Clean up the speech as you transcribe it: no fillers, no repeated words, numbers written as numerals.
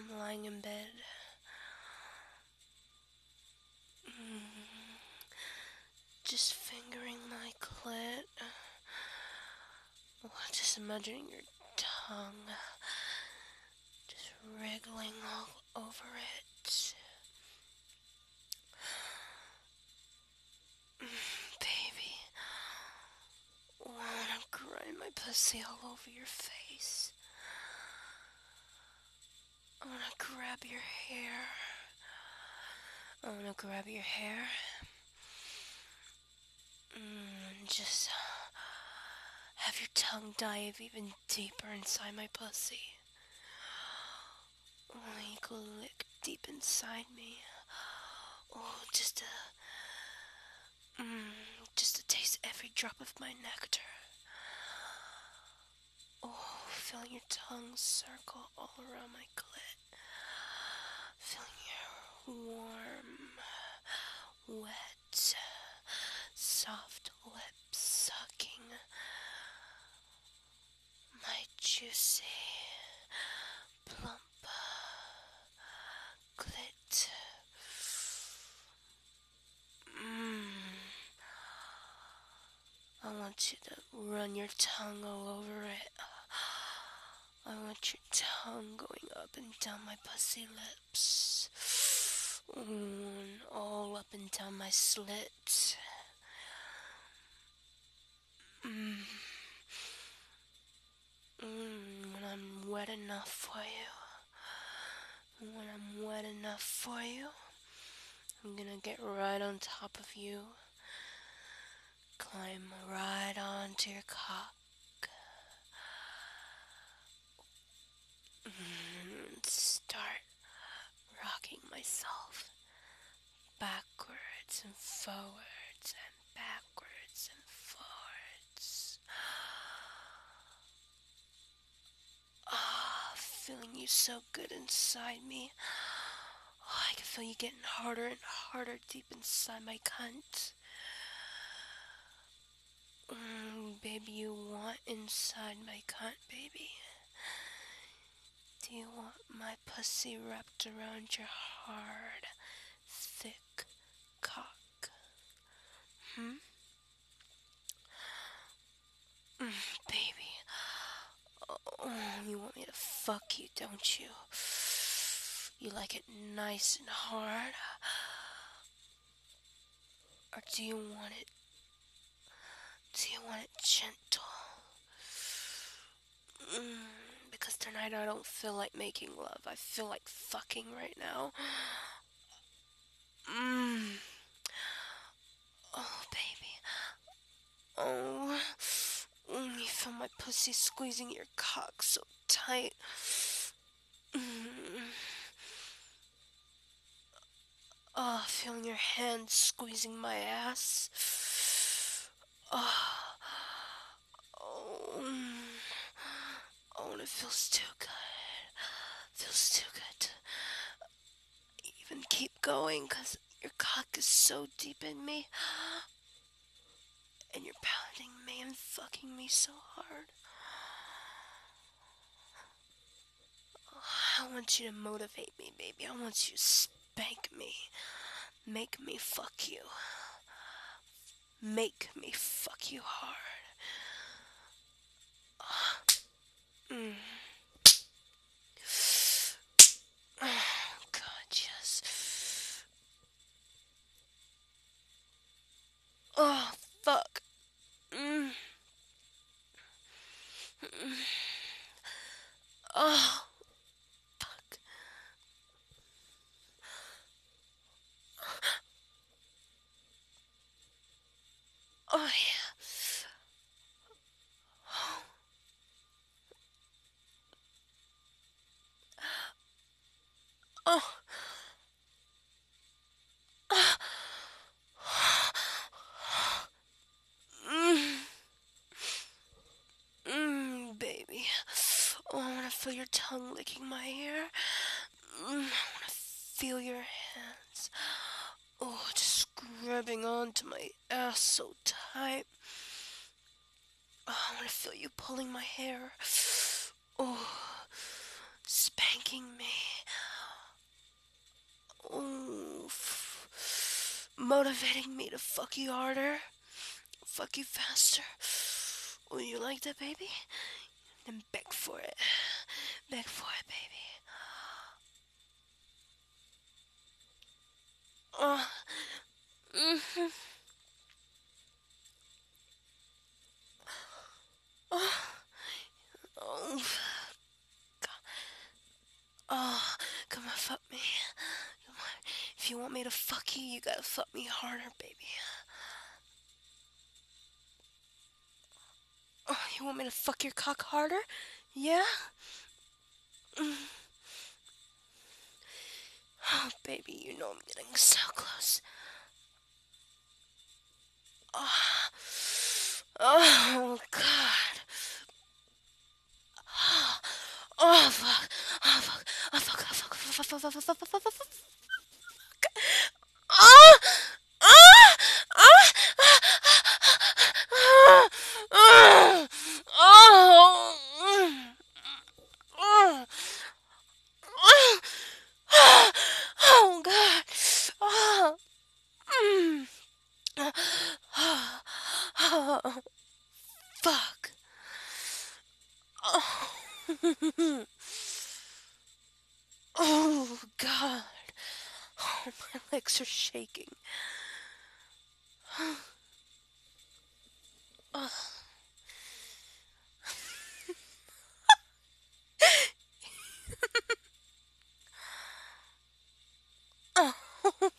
I'm lying in bed. Just fingering my clit. Just imagining your tongue just wriggling all over it. Baby, I wanna grind my pussy all over your face. I wanna grab your hair. I wanna grab your hair. Just have your tongue dive even deeper inside my pussy. Oh, you go lick deep inside me. Oh, just to taste every drop of my nectar. Oh, feeling your tongue circle all around my clit. Feeling your warm, wet, soft lips sucking my juicy, plump clit. I want you to run your tongue all over it. I want your tongue going up and down my pussy lips. All up and down my slit. When I'm wet enough for you. When I'm wet enough for you, I'm gonna get right on top of you. Climb right onto your cock. And start rocking myself backwards and forwards and backwards and forwards. Feeling you so good inside me. I can feel you getting harder and harder deep inside my cunt. Baby, you want inside my cunt, baby? Do you want my pussy wrapped around your hard, thick cock? Baby. Oh, you want me to fuck you, don't you? You like it nice and hard? Or do you want it gentle? Because tonight I don't feel like making love. I feel like fucking right now. Oh, baby. Oh, you feel my pussy squeezing your cock so tight. Oh, feeling your hand squeezing my ass. Oh, and it feels too good. Feels too good to even keep going because your cock is so deep in me. And you're pounding me and fucking me so hard. I want you to motivate me, baby. I want you to spank me. Make me fuck you. Make me fuck you hard. Oh, God, yes. Oh, fuck. Oh, fuck. Oh, yeah. Oh. Baby. Oh, I want to feel your tongue licking my hair. I want to feel your hands. Oh, just grabbing onto my ass so tight. Oh, I want to feel you pulling my hair. Oh, spanking me. motivating me to fuck you harder, fuck you faster. Oh, you like that, baby? Then beg for it. Beg for it, baby. Oh, mm-hmm. Oh, oh, come on, fuck me. Come on. If you want me to fuck you, you gotta fuck me harder, baby. Oh, you want me to fuck your cock harder? Yeah? Oh, baby, you know I'm getting so close. Oh, oh God. Oh, fuck. Oh, fuck. Oh, fuck. Oh, fuck. Fuck, fuck, fuck, fuck, fuck, fuck, fuck, fuck, fuck. Oh! Oh! Oh! Oh! Oh! Oh! Oh, God. Oh. Mm. Oh, fuck. Oh. Oh, God. Oh, my legs are shaking. Oh. Oh.